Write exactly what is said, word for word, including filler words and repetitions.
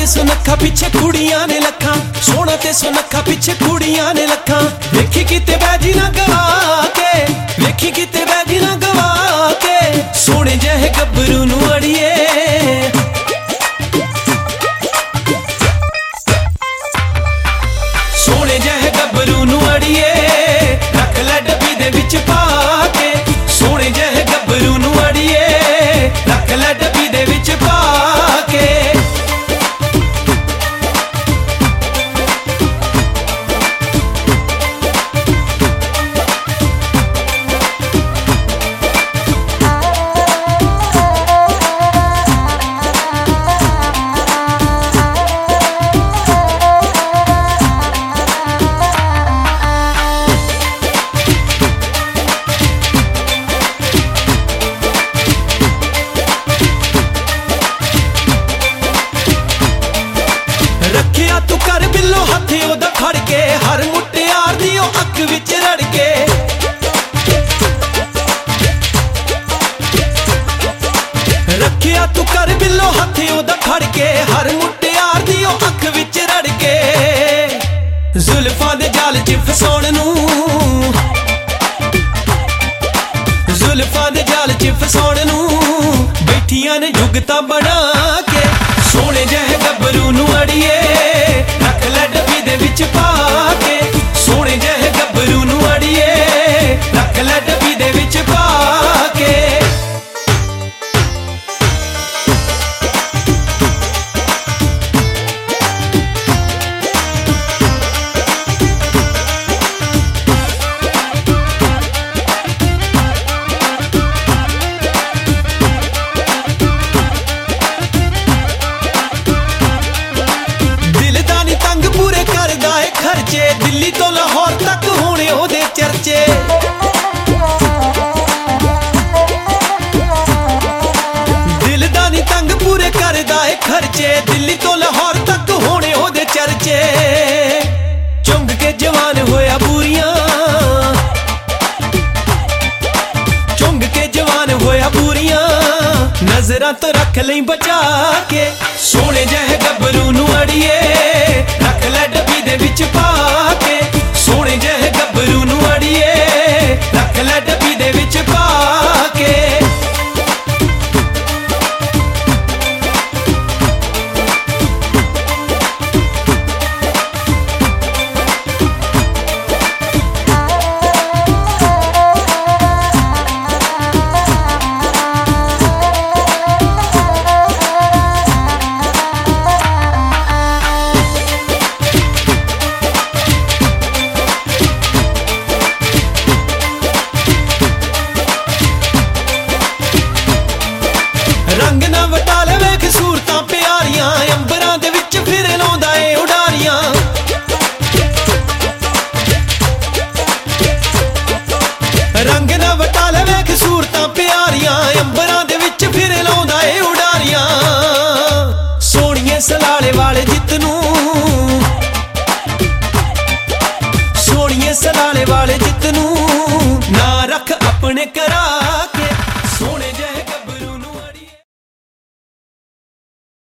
ते सुनखा पिछे कुड़ियां ने लखा, सोना ते सुनखा पिछे कुड़ियां ने लखा। वेखी किते बैजी ना गवा के, वेखी किते बैजी ना गवा के, सोने जहे गब्बरू नू अड़िए। सोने जहे गब्बरू नू अड़िए, रख लै डब्बी दे विच पा के। सोने जहे गब्बरू नू अड़िए, रख लै डब्बी दे विच पा के। रखिया तू कर बिल्लो हथे ओदा खड़ के, हर मुटियार दी ओ अख विच रड़ के। रखिया तू कर बिल्लो हथे ओदा खड़ के, हर मुटियार दी ओ अख विच रड़ के। जुल्फां दे जाल च फसाउण नूं, जुल्फां दे जाल च फसाउण नूं, बैठियां ने जुगतां बना के। सोने जहे गब्बरू नू अड़िए, रख लै डब्बी दे विच पा के। सोने जहे गब्बरू नू अड़िए, रख लै डब्बी दे विच पा के। दिल्ली तो लाहौर तक होने ओदे चर्चे। दिल दा नी तंग पूरे करदा ए खर्चे, दिल्ली तो लाहौर तक होने ओदे चर्चे। चुंग के जवान होया बूरियां, चुंग के जवान होया बूरियां, नजरां तो रख लई बचा के। सोने जहे गब्बरू नू अड़िए, रख लै डब्बी दे विच पा के। सोने जहे गब्बरू नू अड़िए, रख लै डब्बी दे विच पा के। रंग ना वटा ले वेख सूरतां प्यारियां, अंबरां दे विच फिर लाउंदा ए उडारियां। रंग ना वटा ले वेख सूरतां प्यारियां, अंबरां दे विच फिर लाउंदा ए उडारियां। सोहणिए सलाले वाले जितनू, सोहणिए सलाले वाले जितनू, ना रख अपने करा के। सोहणे